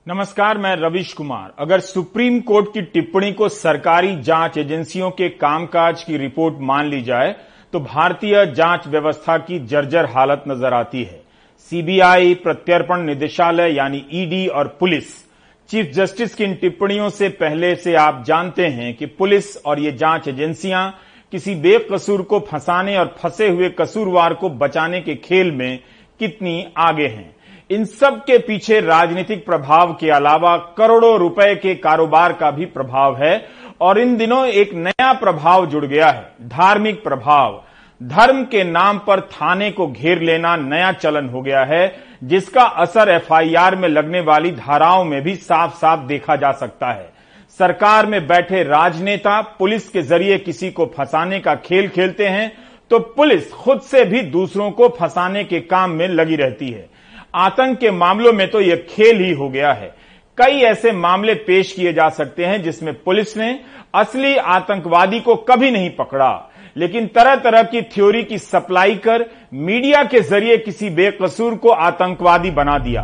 नमस्कार, मैं रविश कुमार। अगर सुप्रीम कोर्ट की टिप्पणी को सरकारी जांच एजेंसियों के कामकाज की रिपोर्ट मान ली जाए तो भारतीय जांच व्यवस्था की जर्जर हालत नजर आती है। सीबीआई, प्रत्यर्पण निदेशालय यानी ईडी और पुलिस, चीफ जस्टिस की इन टिप्पणियों से पहले से आप जानते हैं कि पुलिस और ये जांच एजेंसियां किसी बेकसूर को फंसाने और फंसे हुए कसूरवार को बचाने के खेल में कितनी आगे हैं। इन सब के पीछे राजनीतिक प्रभाव के अलावा करोड़ों रुपए के कारोबार का भी प्रभाव है और इन दिनों एक नया प्रभाव जुड़ गया है, धार्मिक प्रभाव। धर्म के नाम पर थाने को घेर लेना नया चलन हो गया है, जिसका असर एफआईआर में लगने वाली धाराओं में भी साफ साफ देखा जा सकता है। सरकार में बैठे राजनेता पुलिस के जरिए किसी को फंसाने का खेल खेलते हैं तो पुलिस खुद से भी दूसरों को फंसाने के काम में लगी रहती है। आतंक के मामलों में तो यह खेल ही हो गया है। कई ऐसे मामले पेश किए जा सकते हैं जिसमें पुलिस ने असली आतंकवादी को कभी नहीं पकड़ा, लेकिन तरह तरह की थ्योरी की सप्लाई कर मीडिया के जरिए किसी बेकसूर को आतंकवादी बना दिया।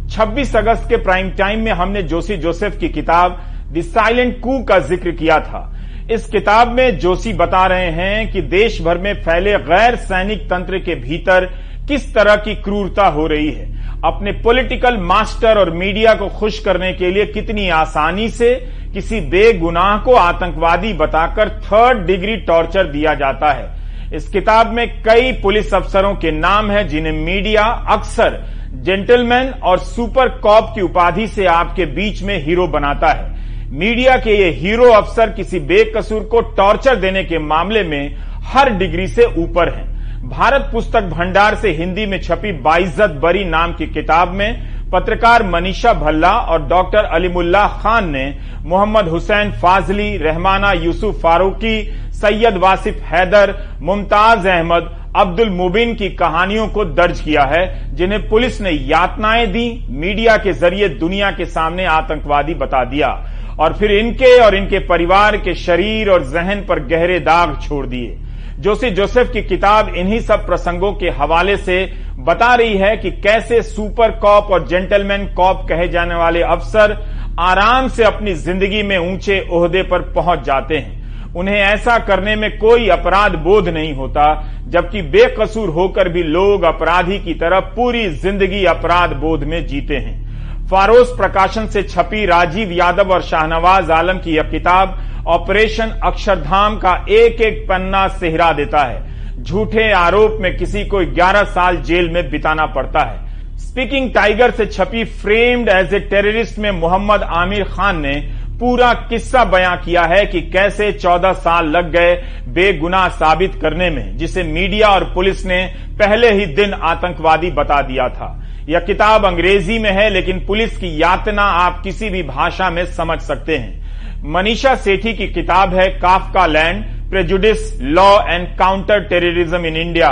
26 अगस्त के प्राइम टाइम में हमने जोशी जोसेफ की किताब द साइलेंट कू का जिक्र किया था। इस किताब में जोशी बता रहे हैं कि देश भर में फैले गैर सैनिक तंत्र के भीतर किस तरह की क्रूरता हो रही है। अपने पॉलिटिकल मास्टर और मीडिया को खुश करने के लिए कितनी आसानी से किसी बेगुनाह को आतंकवादी बताकर 3rd डिग्री टॉर्चर दिया जाता है। इस किताब में कई पुलिस अफसरों के नाम हैं जिन्हें मीडिया अक्सर जेंटलमैन और सुपर कॉप की उपाधि से आपके बीच में हीरो बनाता है। मीडिया के ये हीरो अफसर किसी बेकसूर को टॉर्चर देने के मामले में हर डिग्री से ऊपर हैं। भारत पुस्तक भंडार से हिंदी में छपी बाइज्जत बरी नाम की किताब में पत्रकार मनीषा भल्ला और डॉक्टर अलीमुल्लाह खान ने मोहम्मद हुसैन फाजली, रहमाना यूसुफ फारूकी, सैयद वासिफ हैदर, मुमताज अहमद, अब्दुल मुबिन की कहानियों को दर्ज किया है, जिन्हें पुलिस ने यातनाएं दी, मीडिया के जरिए दुनिया के सामने आतंकवादी बता दिया और फिर इनके और इनके परिवार के शरीर और जहन पर गहरे दाग छोड़ दिए। जोशी जोसेफ की किताब इन्हीं सब प्रसंगों के हवाले से बता रही है कि कैसे सुपर कॉप और जेंटलमैन कॉप कहे जाने वाले अफसर आराम से अपनी जिंदगी में ऊंचे ओहदे पर पहुंच जाते हैं। उन्हें ऐसा करने में कोई अपराध बोध नहीं होता, जबकि बेकसूर होकर भी लोग अपराधी की तरह पूरी जिंदगी अपराध बोध में जीते हैं। फारोस प्रकाशन से छपी राजीव यादव और शाहनवाज आलम की यह किताब ऑपरेशन अक्षरधाम का एक एक पन्ना सेहरा देता है। झूठे आरोप में किसी को 11 साल जेल में बिताना पड़ता है। स्पीकिंग टाइगर से छपी फ्रेम्ड एज ए टेररिस्ट में मोहम्मद आमिर खान ने पूरा किस्सा बयां किया है कि कैसे 14 साल लग गए बेगुनाह साबित करने में, जिसे मीडिया और पुलिस ने पहले ही दिन आतंकवादी बता दिया था। यह किताब अंग्रेजी में है, लेकिन पुलिस की यातना आप किसी भी भाषा में समझ सकते हैं। मनीषा सेठी की किताब है Kafka land, prejudice, law and counter terrorism in India.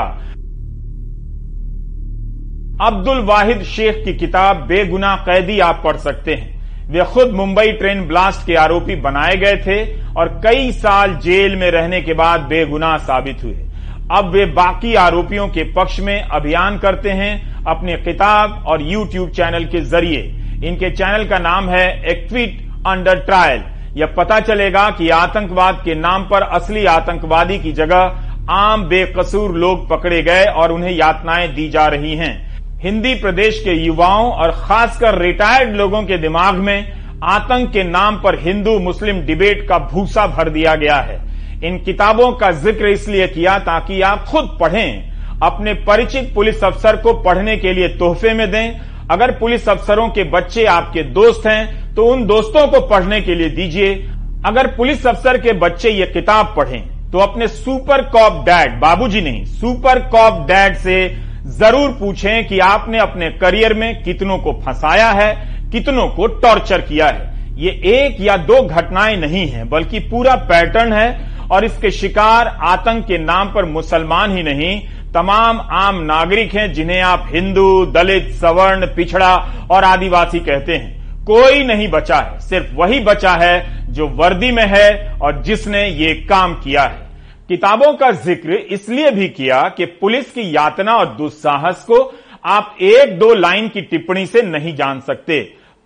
Abdul Wahid Shaikh की किताब बेगुनाह कैदी आप पढ़ सकते हैं। वे खुद मुंबई ट्रेन ब्लास्ट के आरोपी बनाए गए थे और कई साल जेल में रहने के बाद बेगुनाह साबित हुए। अब वे बाकी आरोपियों के पक्ष में अभियान करते हैं अपनी किताब और यूट्यूब चैनल के जरिए। इनके चैनल का नाम है एक्विट अंडर ट्रायल। यह पता चलेगा कि आतंकवाद के नाम पर असली आतंकवादी की जगह आम बेकसूर लोग पकड़े गए और उन्हें यातनाएं दी जा रही हैं। हिंदी प्रदेश के युवाओं और खासकर रिटायर्ड लोगों के दिमाग में आतंक के नाम पर हिंदू मुस्लिम डिबेट का भूसा भर दिया गया है। इन किताबों का जिक्र इसलिए किया ताकि आप खुद पढ़ें, अपने परिचित पुलिस अफसर को पढ़ने के लिए तोहफे में दें। अगर पुलिस अफसरों के बच्चे आपके दोस्त हैं तो उन दोस्तों को पढ़ने के लिए दीजिए। अगर पुलिस अफसर के बच्चे ये किताब पढ़ें तो अपने सुपर कॉप डैड, बाबूजी नहीं, सुपर कॉप डैड से जरूर पूछें कि आपने अपने करियर में कितनों को फंसाया है, कितनों को टॉर्चर किया है। ये एक या दो घटनाएं नहीं है, बल्कि पूरा पैटर्न है और इसके शिकार आतंक के नाम पर मुसलमान ही नहीं, तमाम आम नागरिक हैं जिन्हें आप हिंदू, दलित, सवर्ण, पिछड़ा और आदिवासी कहते हैं। कोई नहीं बचा है, सिर्फ वही बचा है जो वर्दी में है और जिसने ये काम किया है। किताबों का जिक्र इसलिए भी किया कि पुलिस की यातना और दुस्साहस को आप 1-2 लाइन की टिप्पणी से नहीं जान सकते।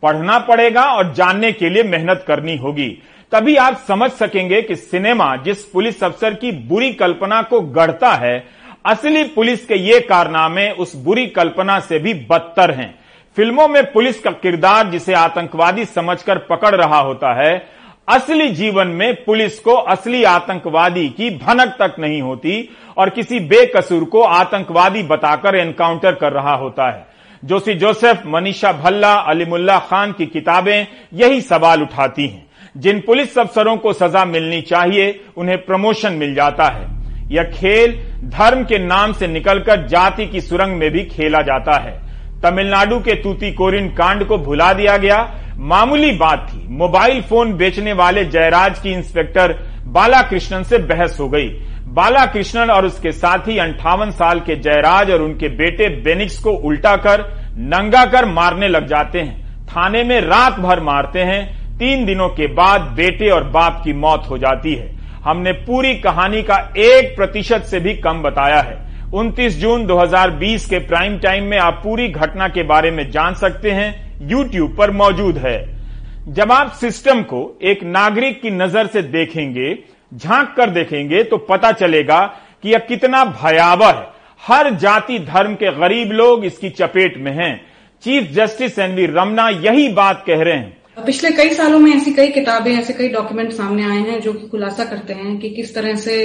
पढ़ना पड़ेगा और जानने के लिए मेहनत करनी होगी। तभी आप समझ सकेंगे कि सिनेमा जिस पुलिस अफसर की बुरी कल्पना को गढ़ता है, असली पुलिस के ये कारनामे उस बुरी कल्पना से भी बदतर हैं। फिल्मों में पुलिस का किरदार जिसे आतंकवादी समझकर पकड़ रहा होता है, असली जीवन में पुलिस को असली आतंकवादी की भनक तक नहीं होती और किसी बेकसूर को आतंकवादी बताकर एनकाउंटर कर रहा होता है। जोशी जोसेफ, मनीषा भल्ला, अलीमुल्ला खान की किताबें यही सवाल उठाती हैं। जिन पुलिस अफसरों को सजा मिलनी चाहिए उन्हें प्रमोशन मिल जाता है। यह खेल धर्म के नाम से निकलकर जाति की सुरंग में भी खेला जाता है। तमिलनाडु के तूतीकोरिन कांड को भुला दिया गया, मामूली बात थी। मोबाइल फोन बेचने वाले जयराज की इंस्पेक्टर बालाकृष्णन से बहस हो गई। बालाकृष्णन और उसके साथी 58 साल के जयराज और उनके बेटे बेनिक्स को उल्टा कर नंगा कर मारने लग जाते हैं। थाने में रात भर मारते हैं। 3 दिनों के बाद बेटे और बाप की मौत हो जाती है। हमने पूरी कहानी का 1% से भी कम बताया है। 29 जून 2020 के प्राइम टाइम में आप पूरी घटना के बारे में जान सकते हैं। YouTube पर मौजूद है। जब आप सिस्टम को एक नागरिक की नजर से देखेंगे, झांक कर देखेंगे, तो पता चलेगा कि यह कितना भयावह है। हर जाति धर्म के गरीब लोग इसकी चपेट में हैं। चीफ जस्टिस एनवी रमना यही बात कह रहे हैं। पिछले कई सालों में ऐसी कई किताबें, ऐसे कई डॉक्यूमेंट सामने आए हैं जो कि खुलासा करते हैं कि किस तरह से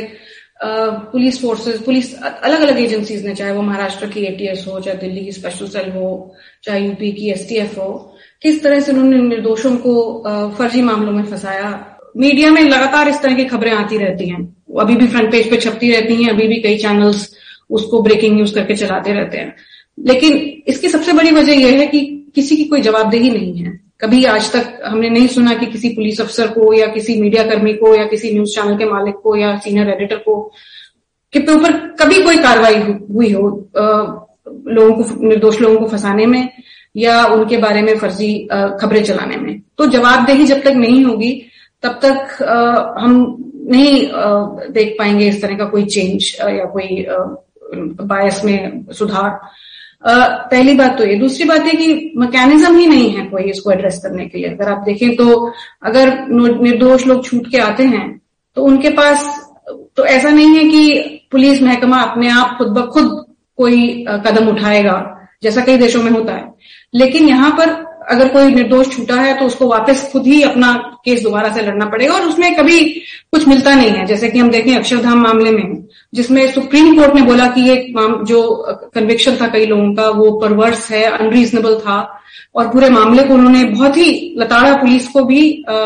पुलिस फोर्सेस, पुलिस अलग अलग एजेंसीज ने, चाहे वो महाराष्ट्र की ATS हो, चाहे दिल्ली की स्पेशल सेल हो, चाहे यूपी की STF हो, किस तरह से उन्होंने निर्दोषों को फर्जी मामलों में फंसाया। मीडिया में लगातार इस तरह की खबरें आती रहती हैं, अभी भी फ्रंट पेज पे छपती रहती हैं, अभी भी कई चैनल्स उसको ब्रेकिंग न्यूज करके चलाते रहते हैं। लेकिन इसकी सबसे बड़ी वजह यह है कि किसी की कोई जवाबदेही नहीं है। कभी आज तक हमने नहीं सुना कि किसी पुलिस अफसर को या किसी मीडिया कर्मी को या किसी न्यूज चैनल के मालिक को या सीनियर एडिटर को के ऊपर कभी कोई कार्रवाई हुई हो लोगों को, निर्दोष लोगों को फंसाने में या उनके बारे में फर्जी खबरें चलाने में। तो जवाबदेही जब तक नहीं होगी तब तक हम नहीं देख पाएंगे इस तरह का कोई चेंज या कोई बायस में सुधार। पहली बात तो ये। दूसरी बात है कि मैकेनिज्म ही नहीं है कोई इसको एड्रेस करने के लिए। अगर आप देखें तो अगर निर्दोष लोग छूट के आते हैं तो उनके पास तो ऐसा नहीं है कि पुलिस महकमा अपने आप खुद ब खुद कोई कदम उठाएगा जैसा कई देशों में होता है। लेकिन यहाँ पर अगर कोई निर्दोष छूटा है तो उसको वापस खुद ही अपना केस दोबारा से लड़ना पड़ेगा और उसमें कभी कुछ मिलता नहीं है। जैसे कि हम देखें अक्षरधाम मामले में, जिसमें सुप्रीम कोर्ट ने बोला कि ये जो कन्विक्शन था कई लोगों का वो परवर्स है, अनरीजनेबल था, और पूरे मामले को उन्होंने बहुत ही लताड़ा पुलिस को भी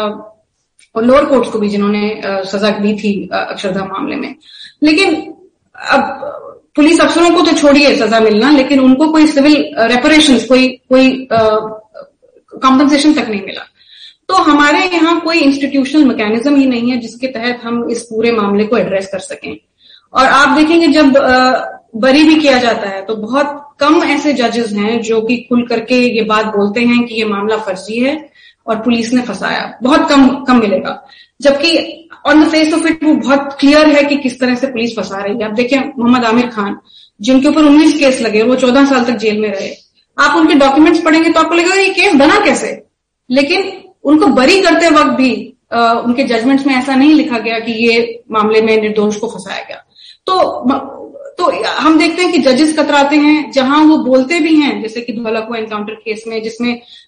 और लोअर कोर्ट्स को भी, जिन्होंने सजा दी थी अक्षरधाम मामले में। लेकिन अब पुलिस अफसरों को तो छोड़िए सजा मिलना, लेकिन उनको कोई सिविल रेपरेशंस, कोई कॉम्पनसेशन तक नहीं मिला। तो हमारे यहाँ कोई इंस्टीट्यूशनल मैकेनिज्म ही नहीं है जिसके तहत हम इस पूरे मामले को एड्रेस कर सकें। और आप देखेंगे जब बरी भी किया जाता है तो बहुत कम ऐसे जजेस हैं जो कि खुल करके ये बात बोलते हैं कि ये मामला फर्जी है और पुलिस ने फंसाया। बहुत कम मिलेगा, जबकि on the face of it वो बहुत क्लियर है कि किस तरह से पुलिस फंसा रही है। आप देखें मोहम्मद आमिर खान, जिनके ऊपर 19 केस लगे, वो 14 साल तक जेल में रहे। आप उनके डॉक्यूमेंट्स पढ़ेंगे तो आपको लगेगा ये केस बना कैसे, लेकिन उनको बरी करते वक्त भी उनके जजमेंट्स में ऐसा नहीं लिखा गया कि ये मामले में निर्दोष को फंसाया गया। तो हम देखते हैं कि जजेस कतराते हैं जहां वो बोलते भी हैं, जैसे कि धौलाकुआं एनकाउंटर केस में, जिसमें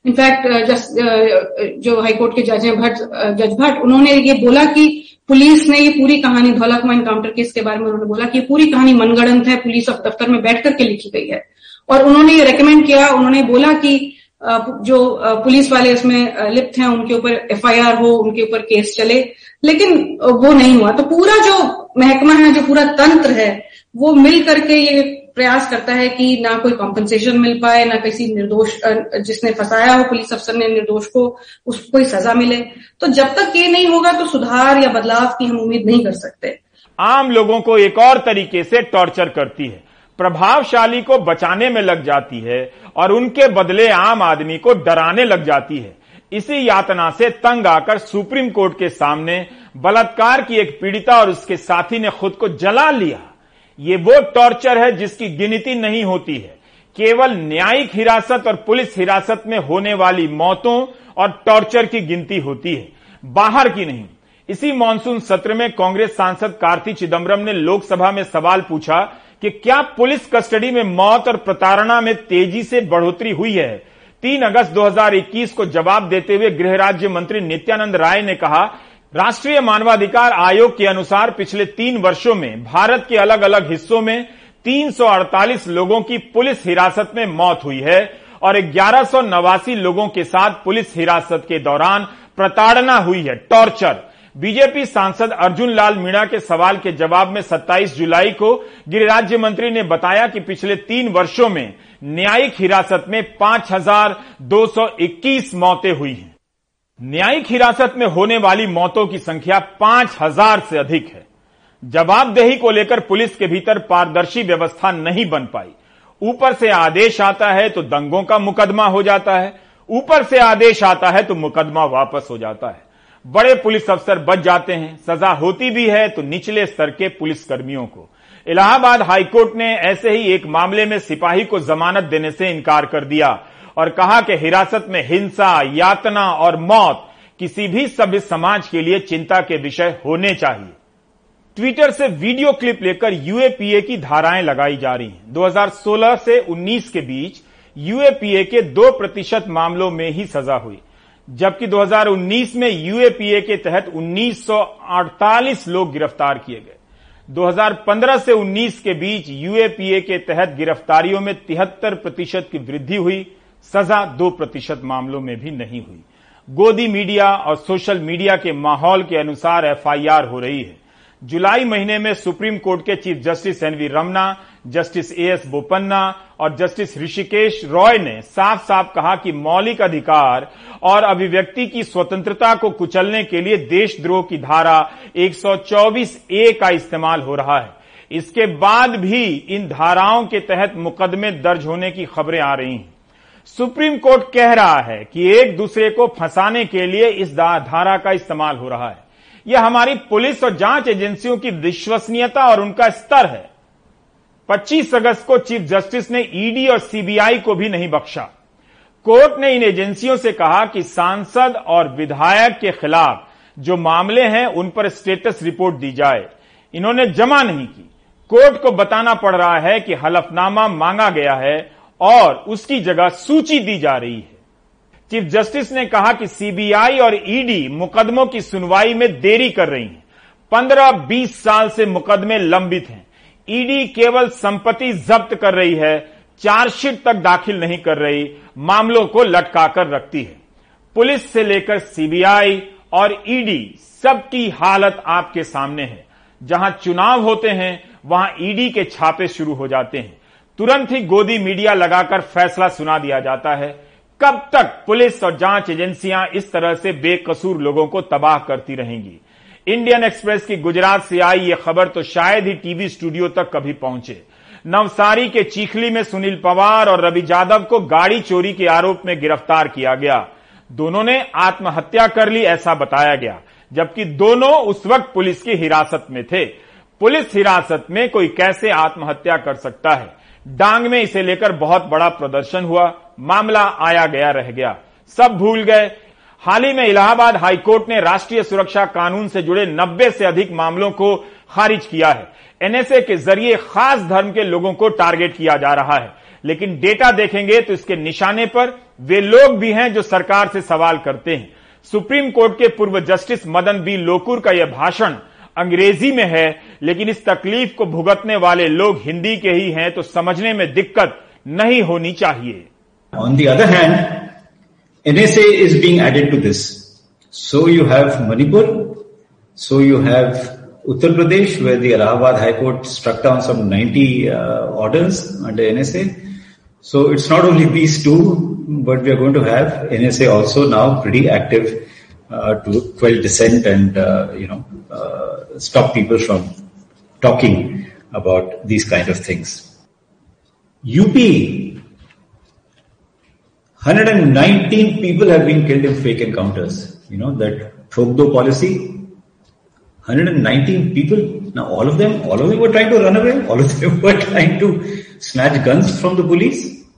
इनफैक्ट जो हाईकोर्ट के जज हैं जज भट्ट, उन्होंने ये बोला कि पुलिस ने ये पूरी कहानी धौलाकुआं एनकाउंटर केस के बारे में उन्होंने बोला कि ये पूरी कहानी मनगढ़ंत है, पुलिस दफ्तर में बैठ करके लिखी गई है। और उन्होंने ये रेकमेंड किया, उन्होंने बोला कि जो पुलिस वाले इसमें लिप्त हैं उनके ऊपर FIR हो, उनके ऊपर केस चले, लेकिन वो नहीं हुआ। तो पूरा जो महकमा है, जो पूरा तंत्र है, वो मिल करके ये प्रयास करता है कि ना कोई कॉम्पनसेशन मिल पाए, ना किसी निर्दोष जिसने फंसाया हो पुलिस अफसर ने निर्दोष को, उसको कोई सजा मिले। तो जब तक ये नहीं होगा तो सुधार या बदलाव की हम उम्मीद नहीं कर सकते। आम लोगों को एक और तरीके से टॉर्चर करती है, प्रभावशाली को बचाने में लग जाती है और उनके बदले आम आदमी को डराने लग जाती है। इसी यातना से तंग आकर सुप्रीम कोर्ट के सामने बलात्कार की एक पीड़िता और उसके साथी ने खुद को जला लिया। ये वो टॉर्चर है जिसकी गिनती नहीं होती है। केवल न्यायिक हिरासत और पुलिस हिरासत में होने वाली मौतों और टॉर्चर की गिनती होती है, बाहर की नहीं। इसी मॉनसून सत्र में कांग्रेस सांसद कार्ति चिदंबरम ने लोकसभा में सवाल पूछा कि क्या पुलिस कस्टडी में मौत और प्रताड़ना में तेजी से बढ़ोतरी हुई है। 3 अगस्त 2021 को जवाब देते हुए गृह राज्य मंत्री नित्यानंद राय ने कहा, राष्ट्रीय मानवाधिकार आयोग के अनुसार पिछले 3 वर्षों में भारत के अलग अलग हिस्सों में 348 लोगों की पुलिस हिरासत में मौत हुई है और 1189 लोगों के साथ पुलिस हिरासत के दौरान प्रताड़ना हुई है, टॉर्चर। बीजेपी सांसद अर्जुन लाल मीणा के सवाल के जवाब में 27 जुलाई को गृह राज्य मंत्री ने बताया कि पिछले 3 वर्षों में न्यायिक हिरासत में 5221 मौतें हुई हैं। न्यायिक हिरासत में होने वाली मौतों की संख्या 5000 से अधिक है। जवाबदेही को लेकर पुलिस के भीतर पारदर्शी व्यवस्था नहीं बन पाई। ऊपर से आदेश आता है तो दंगों का मुकदमा हो जाता है, ऊपर से आदेश आता है तो मुकदमा वापस हो जाता है। बड़े पुलिस अफसर बच जाते हैं, सजा होती भी है तो निचले स्तर के पुलिसकर्मियों को। इलाहाबाद हाईकोर्ट ने ऐसे ही एक मामले में सिपाही को जमानत देने से इनकार कर दिया और कहा कि हिरासत में हिंसा, यातना और मौत किसी भी सभ्य समाज के लिए चिंता के विषय होने चाहिए। ट्विटर से वीडियो क्लिप लेकर यूएपीए की धाराएं लगाई जा रही हैं। 2016 से 19 के बीच यूएपीए के 2% मामलों में ही सजा हुई, जबकि 2019 में यूएपीए के तहत 1948 लोग गिरफ्तार किए गए। 2015 से 19 के बीच यूएपीए के तहत गिरफ्तारियों में 73% की वृद्धि हुई, सजा 2% मामलों में भी नहीं हुई। गोदी मीडिया और सोशल मीडिया के माहौल के अनुसार एफआईआर हो रही है। जुलाई महीने में सुप्रीम कोर्ट के chief justice N V Ramana, justice A S Bopanna और जस्टिस ऋषिकेश रॉय ने साफ साफ कहा कि मौलिक अधिकार और अभिव्यक्ति की स्वतंत्रता को कुचलने के लिए देशद्रोह की धारा 124A का इस्तेमाल हो रहा है। इसके बाद भी इन धाराओं के तहत मुकदमे दर्ज होने की खबरें आ रही हैं। सुप्रीम कोर्ट कह रहा है कि एक दूसरे को फंसाने के लिए इस धारा का इस्तेमाल हो रहा है। यह हमारी पुलिस और जांच एजेंसियों की विश्वसनीयता और उनका स्तर है। 25 अगस्त को चीफ जस्टिस ने ईडी और सीबीआई को भी नहीं बख्शा। कोर्ट ने इन एजेंसियों से कहा कि सांसद और विधायक के खिलाफ जो मामले हैं उन पर स्टेटस रिपोर्ट दी जाए। इन्होंने जमा नहीं की। कोर्ट को बताना पड़ रहा है कि हलफनामा मांगा गया है और उसकी जगह सूची दी जा रही है। चीफ जस्टिस ने कहा कि सीबीआई और ईडी मुकदमों की सुनवाई में देरी कर रही हैं। 15-20 साल से मुकदमे लंबित हैं। ईडी केवल संपत्ति जब्त कर रही है, चार्जशीट तक दाखिल नहीं कर रही, मामलों को लटकाकर रखती है। पुलिस से लेकर सीबीआई और ईडी सबकी हालत आपके सामने है। जहां चुनाव होते हैं वहां ईडी के छापे शुरू हो जाते हैं। तुरंत ही गोदी मीडिया लगाकर फैसला सुना दिया जाता है। कब तक पुलिस और जांच एजेंसियां इस तरह से बेकसूर लोगों को तबाह करती रहेंगी? इंडियन एक्सप्रेस की गुजरात से आई यह खबर तो शायद ही टीवी स्टूडियो तक कभी पहुंचे। नवसारी के चीखली में सुनील पवार और रवि यादव को गाड़ी चोरी के आरोप में गिरफ्तार किया गया। दोनों ने आत्महत्या कर ली ऐसा बताया गया, जबकि दोनों उस वक्त पुलिस की हिरासत में थे। पुलिस हिरासत में कोई कैसे आत्महत्या कर सकता है? डांग में इसे लेकर बहुत बड़ा प्रदर्शन हुआ, मामला आया गया रह गया, सब भूल गए। हाल ही में इलाहाबाद हाईकोर्ट ने राष्ट्रीय सुरक्षा कानून से जुड़े 90 से अधिक मामलों को खारिज किया है। एनएसए के जरिए खास धर्म के लोगों को टारगेट किया जा रहा है, लेकिन डेटा देखेंगे तो इसके निशाने पर वे लोग भी हैं जो सरकार से सवाल करते हैं। सुप्रीम कोर्ट के पूर्व जस्टिस मदन बी लोकुर का यह भाषण अंग्रेजी में है, लेकिन इस तकलीफ को भुगतने वाले लोग हिंदी के ही हैं, तो समझने में दिक्कत नहीं होनी चाहिए। On the other hand, NSA is being added to this. So you have Manipur, so you have Uttar Pradesh, where the Allahabad High Court struck down some 90 orders under NSA. So it's not only these two, but we are going to have NSA also now pretty active to quell dissent and stop people from talking about these kind of things. UP, 119 people have been killed in fake encounters. You know, that Thok Do policy, 119 people. Now all of them were trying to run away. All of them were trying to snatch guns from the police.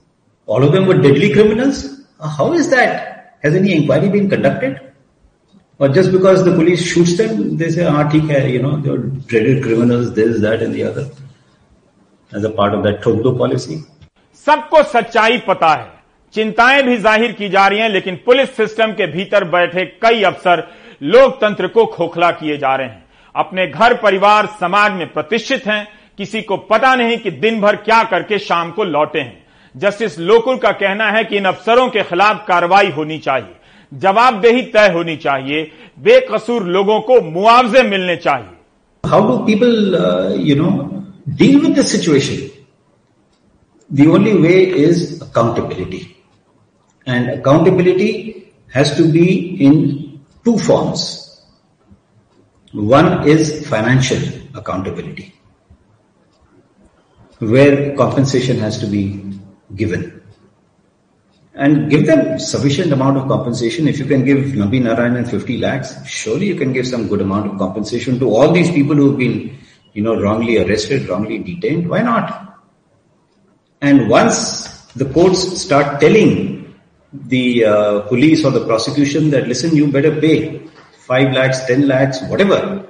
All of them were deadly criminals. How is that? Has any inquiry been conducted? Or just because the police shoots them, they say, theek hai, they were dreaded criminals, this, that and the other, as a part of that ठोक दो policy. सबको सच्चाई पता है, चिंताएं भी जाहिर की जा रही हैं, लेकिन पुलिस सिस्टम के भीतर बैठे कई अफसर लोकतंत्र को खोखला किए जा रहे हैं। अपने घर, परिवार, समाज में प्रतिष्ठित हैं, किसी को पता नहीं कि दिन भर क्या करके शाम को लौटे हैं। जस्टिस लोकुल का कहना है कि इन अफसरों के खिलाफ कार्रवाई होनी चाहिए, जवाबदेही तय होनी चाहिए, बेकसूर लोगों को मुआवजे मिलने चाहिए। How do people, deal with this situation? The only way is accountability. And accountability has to be in two forms. One is financial accountability, where compensation has to be given. And give them sufficient amount of compensation. If you can give Nabin Narayanan 50 lakhs, surely you can give some good amount of compensation to all these people who have been, wrongly arrested, wrongly detained. Why not? And once the courts start telling the police or the prosecution that, listen, you better pay 5 lakhs, 10 lakhs, whatever,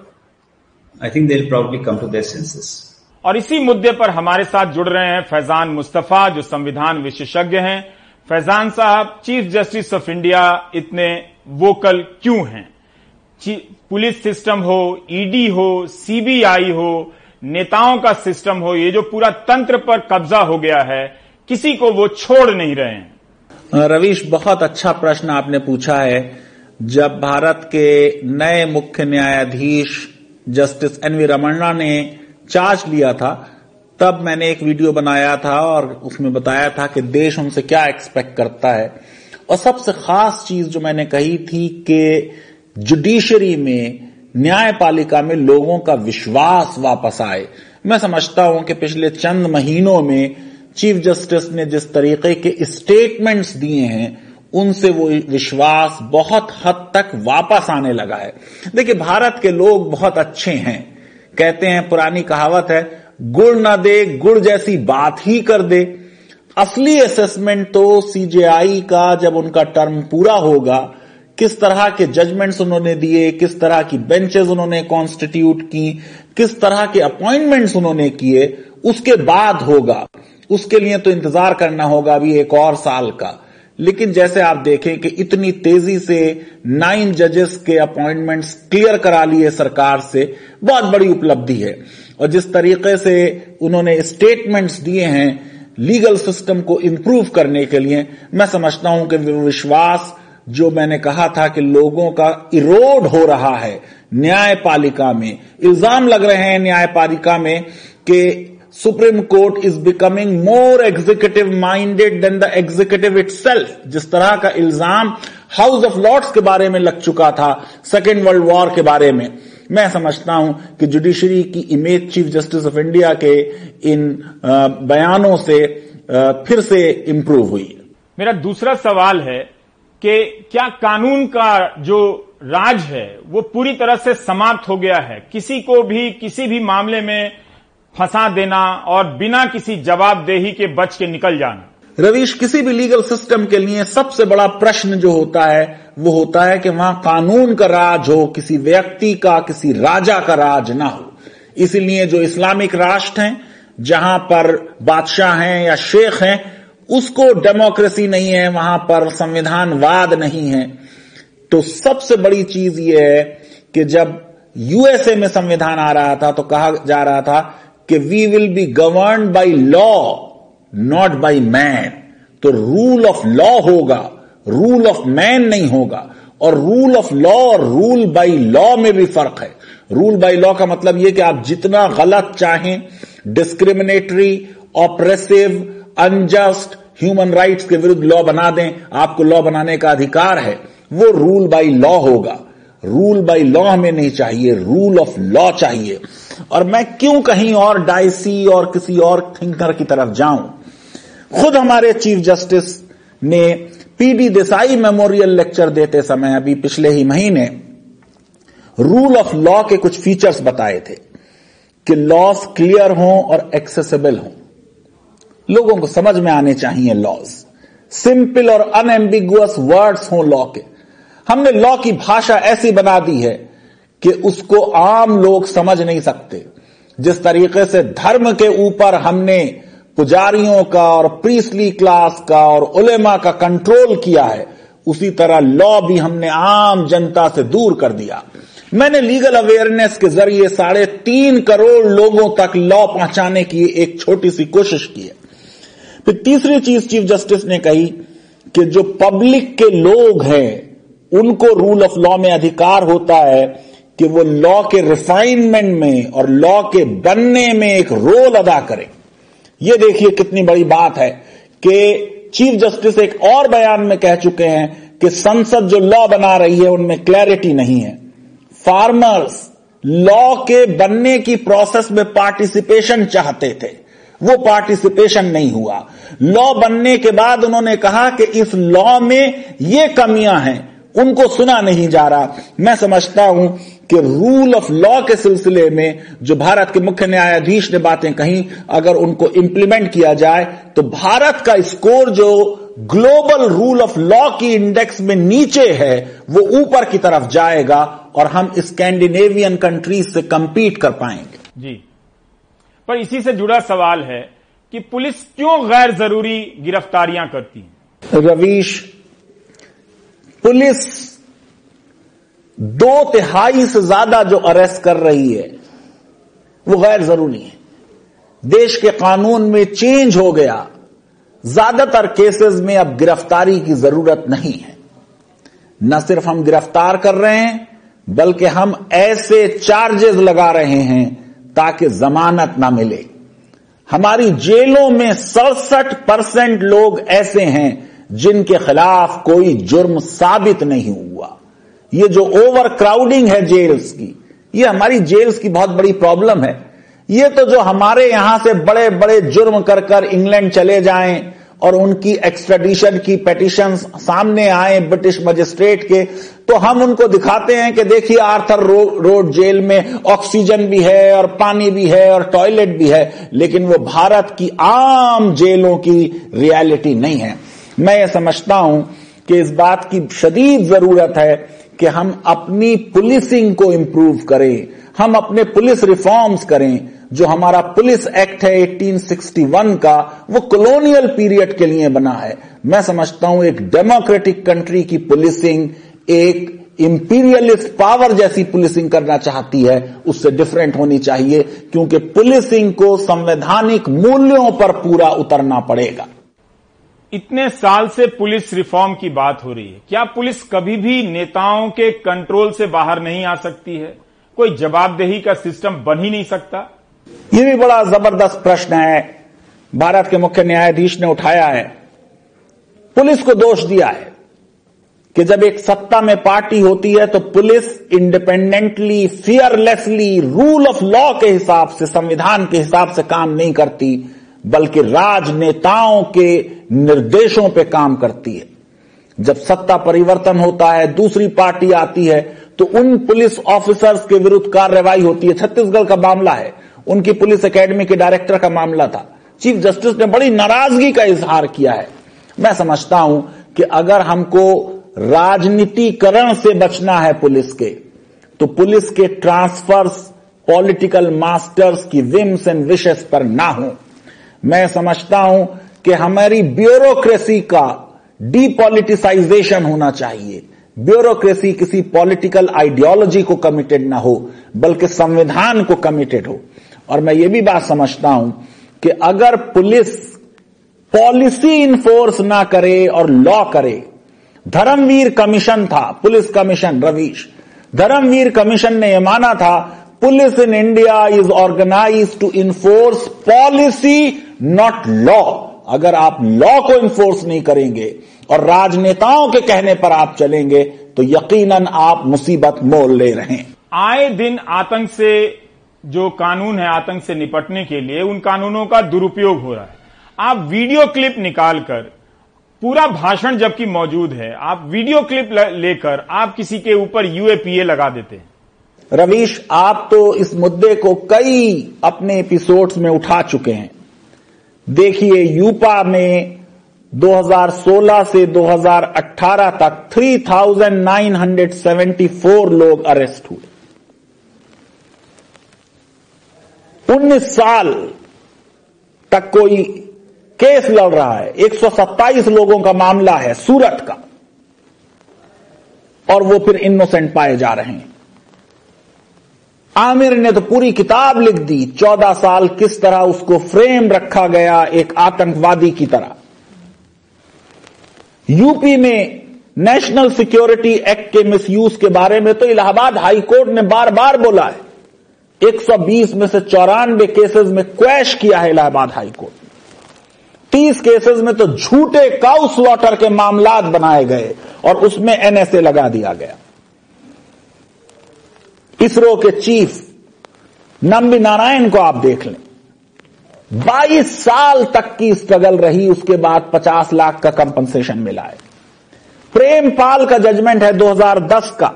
I think they'll probably come to their senses. और इसी मुद्दे पर हमारे साथ जुड़ रहे हैं फैजान मुस्तफा, जो संविधान विशेषज्ञ हैं। फैजान साहब, चीफ जस्टिस ऑफ इंडिया इतने वोकल क्यों हैं? पुलिस सिस्टम हो, ईडी हो, सीबीआई हो, नेताओं का सिस्टम हो, ये जो पूरा तंत्र पर कब्जा हो गया है, किसी को वो छोड़ नहीं रहे हैं। रवीश, बहुत अच्छा प्रश्न आपने पूछा है। जब भारत के नए मुख्य न्यायाधीश जस्टिस एन वी रमन्ना ने चार्ज लिया था, तब मैंने एक वीडियो बनाया था और उसमें बताया था कि देश उनसे क्या एक्सपेक्ट करता है। और सबसे खास चीज जो मैंने कही थी कि जुडिशरी में, न्यायपालिका में लोगों का विश्वास वापस आए। मैं समझता हूं कि पिछले चंद महीनों में चीफ जस्टिस ने जिस तरीके के स्टेटमेंट्स दिए हैं, उनसे वो विश्वास बहुत हद तक वापस आने लगा है। देखिए, भारत के लोग बहुत अच्छे हैं। कहते हैं, पुरानी कहावत है, गुड़ ना दे गुड़ जैसी बात ही कर दे। असली असेसमेंट तो सीजेआई का जब उनका टर्म पूरा होगा, किस तरह के जजमेंट्स उन्होंने दिए, किस तरह की बेंचेस उन्होंने कॉन्स्टिट्यूट की, किस तरह के अपॉइंटमेंट्स उन्होंने किए, उसके बाद होगा। उसके लिए तो इंतजार करना होगा अभी 1 और साल का। लेकिन जैसे आप देखें कि इतनी तेजी से 9 जजेस के अपॉइंटमेंट्स क्लियर करा लिए सरकार से, बहुत बड़ी उपलब्धि है। और जिस तरीके से उन्होंने स्टेटमेंट्स दिए हैं लीगल सिस्टम को इंप्रूव करने के लिए, मैं समझता हूं कि विश्वास जो मैंने कहा था कि लोगों का इरोड हो रहा है न्यायपालिका में, इल्जाम लग रहे हैं न्यायपालिका में कि supreme court is becoming more executive minded than the executive itself. जिस तरह का इल्जाम हाउस ऑफ लॉर्ड्स के बारे में लग चुका था, सेकेंड वर्ल्ड वॉर के बारे में, मैं समझता हूं कि जुडिशरी की image chief justice of India के इन बयानों से फिर से इंप्रूव हुई। मेरा दूसरा सवाल है कि क्या कानून का जो राज है वो पूरी तरह से समाप्त हो गया है? किसी को भी किसी भी मामले में फंसा देना और बिना किसी जवाबदेही के बच के निकल जाना। रवीश, किसी भी लीगल सिस्टम के लिए सबसे बड़ा प्रश्न जो होता है वो होता है कि वहां कानून का राज हो, किसी व्यक्ति का, किसी राजा का राज ना हो। इसीलिए जो इस्लामिक राष्ट्र हैं, जहां पर बादशाह हैं या शेख हैं, उसको डेमोक्रेसी नहीं है, वहां पर संविधानवाद नहीं है। तो सबसे बड़ी चीज ये है कि जब यूएसए में संविधान आ रहा था तो कहा जा रहा था कि we will be governed by law not by man. तो रूल ऑफ लॉ होगा, रूल ऑफ मैन नहीं होगा। और रूल ऑफ लॉ और रूल बाय लॉ में भी फर्क है। रूल बाय लॉ का मतलब यह कि आप जितना गलत चाहें, discriminatory, oppressive, unjust, human rights के विरुद्ध लॉ बना दें, आपको लॉ बनाने का अधिकार है, वो रूल बाय लॉ होगा। रूल बाय लॉ हमें नहीं चाहिए, रूल ऑफ लॉ चाहिए। और मैं क्यों कहीं और डाइसी और किसी और थिंकर की तरफ जाऊं? खुद हमारे चीफ जस्टिस ने पीडी देसाई मेमोरियल लेक्चर देते समय अभी पिछले ही महीने रूल ऑफ लॉ के कुछ फीचर्स बताए थे कि लॉज क्लियर हों और एक्सेसिबल हों, लोगों को समझ में आने चाहिए लॉज। सिंपल और अनएम्बिगुअस वर्ड्स हों लॉ के। हमने लॉ की भाषा ऐसी बना दी है कि उसको आम लोग समझ नहीं सकते। जिस तरीके से धर्म के ऊपर हमने पुजारियों का और प्रीस्टली क्लास का और उलेमा का कंट्रोल किया है, उसी तरह लॉ भी हमने आम जनता से दूर कर दिया। मैंने लीगल अवेयरनेस के जरिए 3.5 करोड़ लोगों तक लॉ पहुंचाने की एक छोटी सी कोशिश की है। फिर तीसरी चीज चीफ जस्टिस ने कही कि जो पब्लिक के लोग हैं उनको रूल ऑफ लॉ में अधिकार होता है कि वो लॉ के रिफाइनमेंट में और लॉ के बनने में एक रोल अदा करें। ये देखिए कितनी बड़ी बात है कि चीफ जस्टिस एक और बयान में कह चुके हैं कि संसद जो लॉ बना रही है उनमें क्लैरिटी नहीं है। फार्मर्स लॉ के बनने की प्रोसेस में पार्टिसिपेशन चाहते थे, वो पार्टिसिपेशन नहीं हुआ। लॉ बनने के बाद उन्होंने कहा कि इस लॉ में ये कमियां हैं, उनको सुना नहीं जा रहा। मैं समझता हूं कि रूल ऑफ लॉ के सिलसिले में जो भारत के मुख्य न्यायाधीश ने बातें कही, अगर उनको इंप्लीमेंट किया जाए तो भारत का स्कोर जो ग्लोबल रूल ऑफ लॉ की इंडेक्स में नीचे है वो ऊपर की तरफ जाएगा और हम स्कैंडिनेवियन कंट्रीज से कंपीट कर पाएंगे। जी, पर इसी से जुड़ा सवाल है कि पुलिस क्यों गैर जरूरी गिरफ्तारियां करती है? रवीश, पुलिस 2/3 से ज्यादा जो अरेस्ट कर रही है वो गैर जरूरी है। देश के कानून में चेंज हो गया, ज्यादातर केसेस में अब गिरफ्तारी की जरूरत नहीं है। न सिर्फ हम गिरफ्तार कर रहे हैं बल्कि हम ऐसे चार्जेस लगा रहे हैं ताकि जमानत ना मिले। हमारी जेलों में 67% लोग ऐसे हैं जिनके खिलाफ कोई जुर्म साबित नहीं हुआ। ये जो ओवर क्राउडिंग है जेल्स की, ये हमारी जेल्स की बहुत बड़ी प्रॉब्लम है। ये तो जो हमारे यहां से बड़े बड़े जुर्म कर कर इंग्लैंड चले जाएं और उनकी एक्स्ट्राडिशन की पिटीशन सामने आए ब्रिटिश मजिस्ट्रेट के, तो हम उनको दिखाते हैं कि देखिए आर्थर रोड जेल में ऑक्सीजन भी है और पानी भी है और टॉयलेट भी है, लेकिन वो भारत की आम जेलों की रियलिटी नहीं है। मैं ये समझता हूं कि इस बात की शदीद जरूरत है कि हम अपनी पुलिसिंग को इंप्रूव करें, हम अपने पुलिस रिफॉर्म्स करें। जो हमारा पुलिस एक्ट है 1861 का, वो कॉलोनियल पीरियड के लिए बना है। मैं समझता हूं एक डेमोक्रेटिक कंट्री की पुलिसिंग एक इंपीरियलिस्ट पावर जैसी पुलिसिंग करना चाहती है, उससे डिफरेंट होनी चाहिए, क्योंकि पुलिसिंग को संवैधानिक मूल्यों पर पूरा उतरना पड़ेगा। इतने साल से पुलिस रिफॉर्म की बात हो रही है, क्या पुलिस कभी भी नेताओं के कंट्रोल से बाहर नहीं आ सकती है? कोई जवाबदेही का सिस्टम बन ही नहीं सकता? ये भी बड़ा जबरदस्त प्रश्न है, भारत के मुख्य न्यायाधीश ने उठाया है। पुलिस को दोष दिया है कि जब एक सत्ता में पार्टी होती है तो police independently, fearlessly, rule of law के हिसाब से, संविधान के हिसाब से काम नहीं करती, बल्कि राजनेताओं के निर्देशों पे काम करती है। जब सत्ता परिवर्तन होता है, दूसरी पार्टी आती है, तो उन पुलिस ऑफिसर्स के विरुद्ध कार्रवाई होती है। छत्तीसगढ़ का मामला है, उनकी पुलिस एकेडमी के डायरेक्टर का मामला था। चीफ जस्टिस ने बड़ी नाराजगी का इजहार किया है। मैं समझता हूं कि अगर हमको राजनीतिकरण से बचना है पुलिस के, तो पुलिस के ट्रांसफर्स पॉलिटिकल मास्टर्स की विम्स एंड विशेस पर ना हो। मैं समझता हूं कि हमारी ब्यूरोक्रेसी का डीपॉलिटिसाइजेशन होना चाहिए। ब्यूरोक्रेसी किसी पॉलिटिकल आइडियोलॉजी को कमिटेड ना हो, बल्कि संविधान को कमिटेड हो। और मैं ये भी बात समझता हूं कि अगर पुलिस पॉलिसी इन्फोर्स ना करे और लॉ करे, धर्मवीर कमीशन था, police commission, Ravish, Dharamvir commission ने यह माना था police in India is organized to enforce policy not law. अगर आप लॉ को इन्फोर्स नहीं करेंगे और राजनेताओं के कहने पर आप चलेंगे तो यकीनन आप मुसीबत मोल ले रहे हैं। आए दिन आतंक से जो कानून है, आतंक से निपटने के लिए उन कानूनों का दुरुपयोग हो रहा है। आप वीडियो क्लिप निकालकर, पूरा भाषण जबकि मौजूद है, आप वीडियो क्लिप लेकर आप किसी के ऊपर यूएपीए लगा देते हैं। रवीश, आप तो इस मुद्दे को कई अपने एपिसोड्स में उठा चुके हैं। देखिए, यूपा में 2016 से 2018 तक 3,974 लोग अरेस्ट हुए। 19 साल तक कोई केस लड़ रहा है। 127 लोगों का मामला है सूरत का, और वो फिर इनोसेंट पाए जा रहे हैं। आमिर ने तो पूरी किताब लिख दी, 14 साल किस तरह उसको फ्रेम रखा गया एक आतंकवादी की तरह। यूपी में नेशनल सिक्योरिटी एक्ट के मिसयूज के बारे में तो इलाहाबाद हाई कोर्ट ने बार बार बोला है। 120 में से 94 केसेस में क्वैश किया है इलाहाबाद हाई कोर्ट। 30 केसेस में तो झूठे काउ स्लॉटर के मामलात बनाए गए और उसमें एनएसए लगा दिया गया। इसरो के चीफ नंबी नारायण को आप देख लें, 22 साल तक की स्ट्रगल रही, उसके बाद 50 लाख का कंपनसेशन मिला है। प्रेमपाल का जजमेंट है 2010 का।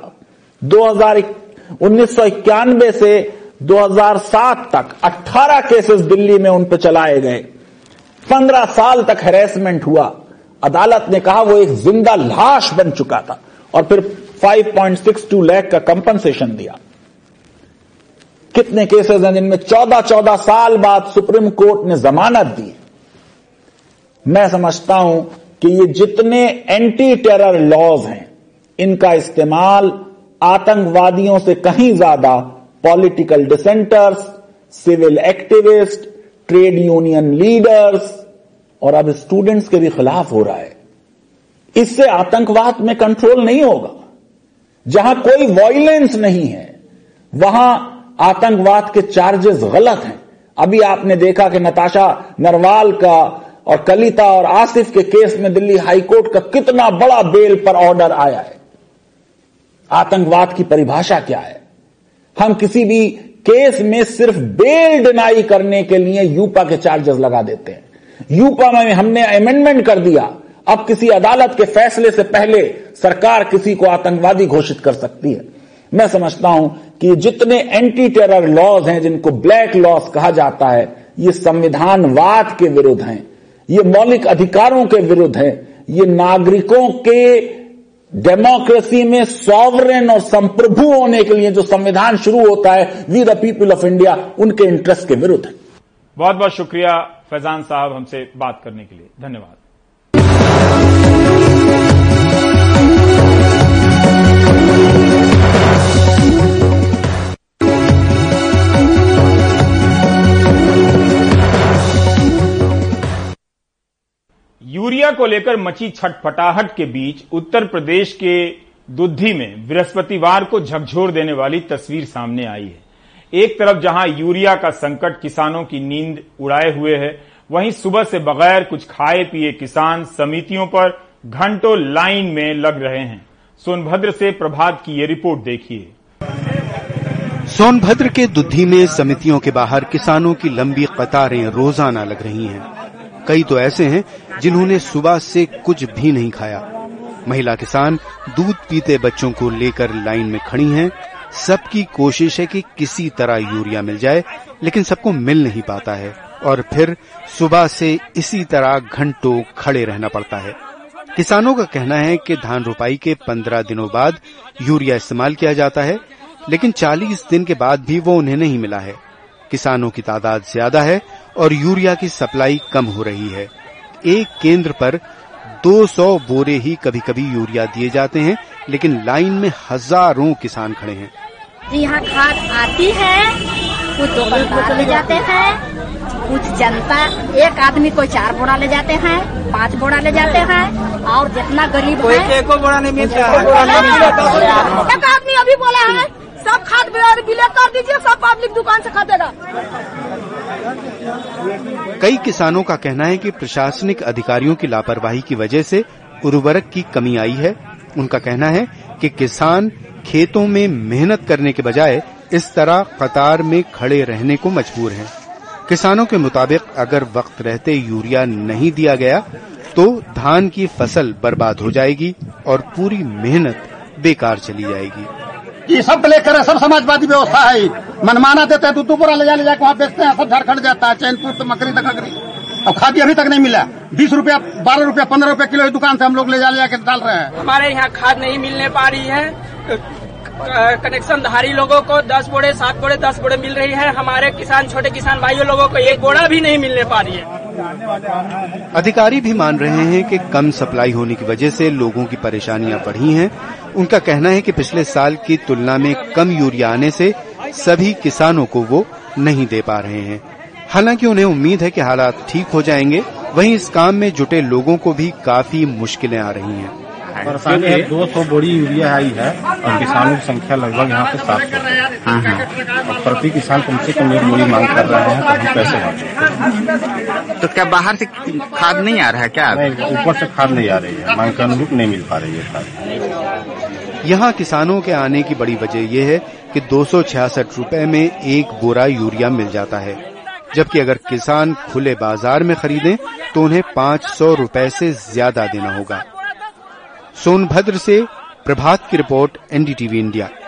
1991 से 2007 तक 18 केसेस दिल्ली में उन पर चलाए गए। 15 साल तक हैरेसमेंट हुआ। अदालत ने कहा वो एक जिंदा लाश बन चुका था, और फिर 5.62 लाख का कंपनसेशन दिया। कितने केसेस हैं जिनमें 14 साल बाद सुप्रीम कोर्ट ने जमानत दी। मैं समझता हूं कि ये जितने एंटी टेरर लॉज हैं, इनका इस्तेमाल आतंकवादियों से कहीं ज्यादा political dissenters, civil activist, trade union leaders और अब स्टूडेंट्स के भी खिलाफ हो रहा है। इससे आतंकवाद में कंट्रोल नहीं होगा। जहां कोई वायलेंस नहीं है वहां आतंकवाद के चार्जेस गलत हैं। अभी आपने देखा कि नताशा नरवाल का और कलिता और आसिफ के केस में दिल्ली हाईकोर्ट का कितना बड़ा बेल पर ऑर्डर आया है। आतंकवाद की परिभाषा क्या है? हम किसी भी केस में सिर्फ बेल डिनाई करने के लिए यूपा के चार्जेस लगा देते हैं। यूपा में हमने अमेंडमेंट कर दिया, अब किसी अदालत के फैसले से पहले सरकार किसी को आतंकवादी घोषित कर सकती है। मैं समझता हूं कि जितने एंटी टेरर लॉज हैं, जिनको ब्लैक लॉज कहा जाता है, ये संविधानवाद के विरुद्ध हैं, ये मौलिक अधिकारों के विरुद्ध हैं, ये नागरिकों के डेमोक्रेसी में सॉवरेन और संप्रभु होने के लिए जो संविधान शुरू होता है, we the people of India, उनके इंटरेस्ट के विरुद्ध है। बहुत बहुत शुक्रिया फैजान साहब हमसे बात करने के लिए, धन्यवाद। यूरिया को लेकर मची छटपटाहट के बीच उत्तर प्रदेश के दुद्धी में बृहस्पतिवार को झकझोर देने वाली तस्वीर सामने आई है। एक तरफ जहां यूरिया का संकट किसानों की नींद उड़ाए हुए है, वहीं सुबह से बगैर कुछ खाए पिए किसान समितियों पर घंटों लाइन में लग रहे हैं। सोनभद्र से प्रभात की ये रिपोर्ट देखिए। सोनभद्र के दुद्धी में समितियों के बाहर किसानों की लंबी कतारें रोजाना लग रही हैं। कई तो ऐसे हैं जिन्होंने सुबह से कुछ भी नहीं खाया। महिला किसान दूध पीते बच्चों को लेकर लाइन में खड़ी हैं। सबकी कोशिश है कि किसी तरह यूरिया मिल जाए, लेकिन सबको मिल नहीं पाता है और फिर सुबह से इसी तरह घंटों खड़े रहना पड़ता है। किसानों का कहना है कि धान रोपाई के 15 दिनों बाद यूरिया इस्तेमाल किया जाता है, लेकिन 40 दिन के बाद भी वो उन्हें नहीं मिला है। किसानों की तादाद ज्यादा है और यूरिया की सप्लाई कम हो रही है। एक केंद्र पर 200 बोरे ही कभी-कभी यूरिया दिए जाते हैं, लेकिन लाइन में हजारों किसान खड़े हैं। यहाँ खाद आती है, कुछ दुकानदार ले जाते हैं, कुछ जनता, एक आदमी कोई 4 बोरा ले जाते हैं, 5 बोरा ले जाते हैं, और जितना गरीब है एक बोरा नहीं मिलता। एक आदमी अभी बोला है सब खाद बिले कर दीजिए, सब पब्लिक दुकान से खरीदेगा। कई किसानों का कहना है कि प्रशासनिक अधिकारियों की लापरवाही की वजह से उर्वरक की कमी आई है। उनका कहना है कि किसान खेतों में मेहनत करने के बजाय इस तरह कतार में खड़े रहने को मजबूर हैं। किसानों के मुताबिक अगर वक्त रहते यूरिया नहीं दिया गया तो धान की फसल बर्बाद हो जाएगी और पूरी मेहनत बेकार चली जाएगी। ये सब लेकर है, सब समाजवादी व्यवस्था है। मनमाना देते हैं, 2 बोरा ले जाके वहाँ बेचते हैं, सब झारखंड जाता है, चैनपुर तो मकरी तक अगरी। अब खादी अभी तक नहीं मिला। 20 रुपया, 12 रुपया, 15 रुपया किलो दुकान से हम लोग ले जाके डाल रहे हैं। हमारे यहाँ खाद नहीं मिलने पा रही है। कनेक्शन धारी लोगों को 10 बोड़े, 7 बोड़े, 10 बोड़े मिल रही है। हमारे किसान, छोटे किसान भाइयों लोगों को 1 बोड़ा भी नहीं मिलने पा रही है। अधिकारी भी मान रहे हैं कि कम सप्लाई होने की वजह से लोगों की परेशानियां बढ़ी हैं। उनका कहना है कि पिछले साल की तुलना में कम यूरिया आने से सभी किसानों को वो नहीं दे पा रहे हैं। हालांकि उन्हें उम्मीद है कि हालात ठीक हो जाएंगे। वहीं इस काम में जुटे लोगों को भी काफी मुश्किलें आ रही हैं। परेशानी है, 200 बोरी यूरिया आई है और किसानों की संख्या लगभग यहाँ पे 700 है। प्रति किसान कम से कम 1 बोरी मांग कर रहे हैं, तो हम कैसे बांटें? तो क्या बाहर से खाद नहीं आ रहा है क्या? नहीं, ऊपर से खाद नहीं आ रही है, मांग के अनुरूप नहीं मिल पा रही है खाद। यहाँ किसानों के आने की बड़ी वजह यह है कि 266 रुपए में 1 बोरा यूरिया मिल जाता है, जबकि अगर किसान खुले बाजार में खरीदें तो उन्हें 500 रुपए से ज्यादा देना होगा। सोनभद्र से प्रभात की रिपोर्ट, एनडीटीवी इंडिया।